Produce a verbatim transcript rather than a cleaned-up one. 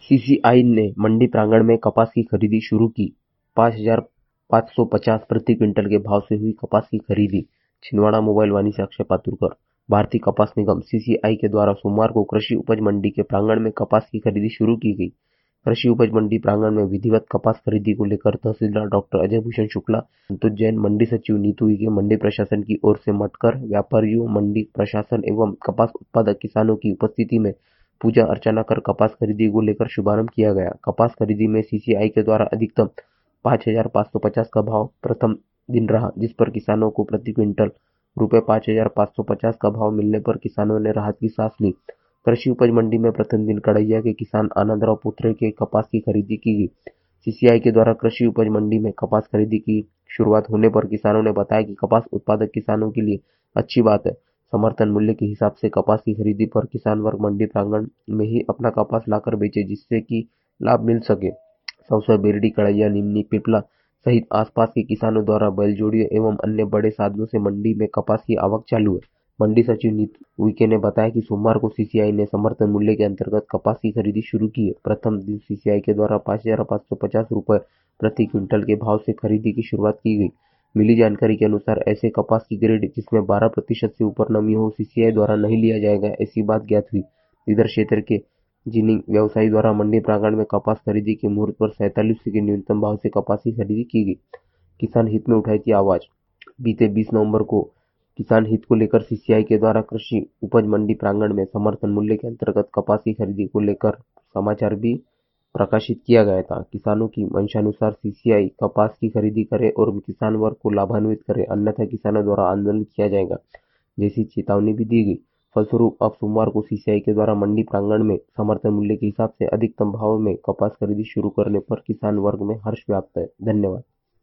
CCI ने मंडी प्रांगण में कपास की खरीदी शुरू की। पाँच हजार पाँच सौ पचास प्रति क्विंटल के भाव से हुई कपास की खरीदी। छिंदवाड़ा मोबाइल वाणी से अक्षय पातुरकर। भारतीय कपास निगम सीसीआई के द्वारा सोमवार को कृषि उपज मंडी के प्रांगण में कपास की खरीदी शुरू की गई। कृषि उपज मंडी प्रांगण में विधिवत कपास खरीदी को लेकर तहसीलदार डॉक्टर अजय भूषण शुक्ला, संतोष जैन, मंडी सचिव नीतू उइके, मंडी प्रशासन की ओर से मटकर व्यापारियों, मंडी प्रशासन एवं कपास उत्पादक किसानों की उपस्थिति में पूजा अर्चना कर कपास खरीदी को लेकर शुभारंभ किया गया। कपास खरीदी में सीसीआई के द्वारा अधिकतम पाँच हजार पाँच सौ पचास का भाव प्रथम दिन रहा, जिस पर किसानों को प्रति क्विंटल रुपए पाँच हजार पाँच सौ पचास का भाव मिलने पर किसानों ने राहत की सांस ली। कृषि उपज मंडी में प्रथम दिन कड़ैया के किसान आनंदराव पुत्रे के कपास की खरीदी की गई। सीसीआई के द्वारा कृषि उपज मंडी में कपास खरीदी की शुरुआत होने पर किसानों ने बताया कि कपास उत्पादक किसानों के लिए अच्छी बात है। समर्थन मूल्य के हिसाब से कपास की खरीदी पर किसान वर्ग मंडी प्रांगण में ही अपना कपास लाकर बेचे, जिससे कि लाभ मिल सके। सौसा, बेरडी, कड़ैया, निमनी, पिपला सहित आसपास के किसानों द्वारा बैलजोड़ियों एवं अन्य बड़े साधनों से मंडी में कपास की आवक चालू है। मंडी सचिव नीतू उइके ने बताया कि सोमवार को सीसीआई ने समर्थन मूल्य के अंतर्गत कपास की खरीदी शुरू की है। प्रथम दिन सीसीआई के द्वारा पाँच हजार पाँच सौ पचास रुपए प्रति क्विंटल के भाव से खरीदी की शुरुआत की गई। मिली जानकारी के अनुसार ऐसे कपास की ग्रेड जिसमें बारह प्रतिशत से ऊपर नमी हो सीसीआई द्वारा नहीं लिया जाएगा, ऐसी बात ज्ञात हुई। इधर क्षेत्र के जिनिंग व्यवसायी द्वारा मंडी प्रांगण में कपास खरीदी के मुहूर्त पर सैंतालीस के न्यूनतम भाव से कपास की खरीदी की गई। किसान हित में उठाई थी आवाज। बीते बीस नवंबर को किसान हित को लेकर सीसीआई के द्वारा कृषि उपज मंडी प्रांगण में समर्थन मूल्य के अंतर्गत कपास की खरीदी को लेकर समाचार भी प्रकाशित किया गया था। किसानों की मंशानुसार सीसीआई कपास की खरीदी करे और किसान वर्ग को लाभान्वित करे, अन्यथा किसानों द्वारा आंदोलन किया जाएगा, जैसी चेतावनी भी दी गई। फलस्वरूप अब सोमवार को सीसीआई के द्वारा मंडी प्रांगण में समर्थन मूल्य के हिसाब से अधिकतम भाव में कपास खरीदी शुरू करने पर किसान वर्ग में हर्ष व्याप्त है। धन्यवाद।